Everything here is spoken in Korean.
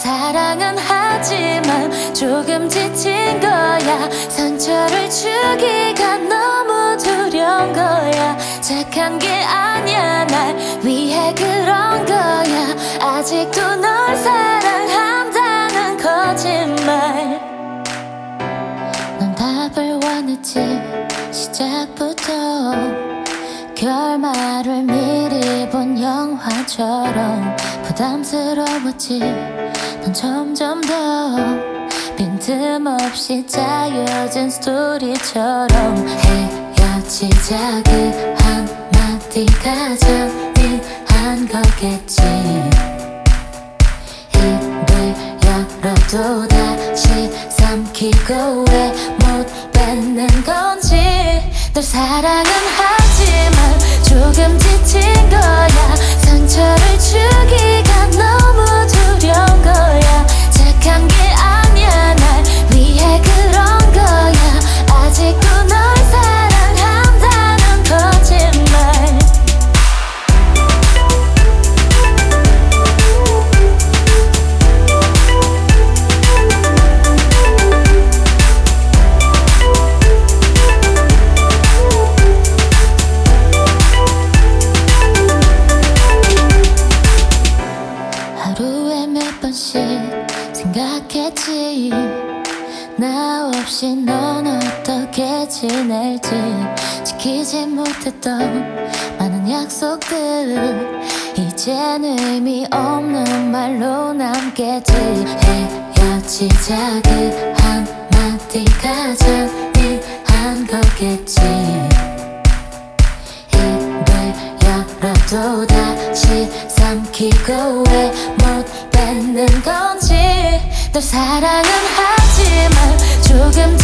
사랑은 하지만 조금 지친 거야. 상처를 주기가 너무 두려운 거야. 착한 게 아니야, 날 위해 그런 거야. 아직도 널 사랑한다는 거짓말. 넌 답을 원했지 시작부터. 결말을 미리 본 영화처럼 부담스러웠지. 넌 점점 더 빈틈없이 짜여진 스토리처럼 헤어지자 그 한마디가 잔인한 거겠지. 입을 열어도 다시 삼키고 왜 못 뱉는 건지. 널 사랑은 하지만 조금 지친 거야. 상처를 주기가 너무 두려운 거야. 착한 게 아니야, 날 위해 그런 거야. 아직도 널 사랑한다는 거짓말. 하루에 몇 번씩 생각했지. 나 없이 넌 어떻게 지낼지. 지키지 못했던 많은 약속들 이젠 의미 없는 말로 남겠지. 헤어지자 그 한마디가 잔인한 거겠지. 입을 열어도 다시 삼키고 왜 못 뱉는 건지. 널 사랑은 하지만 조금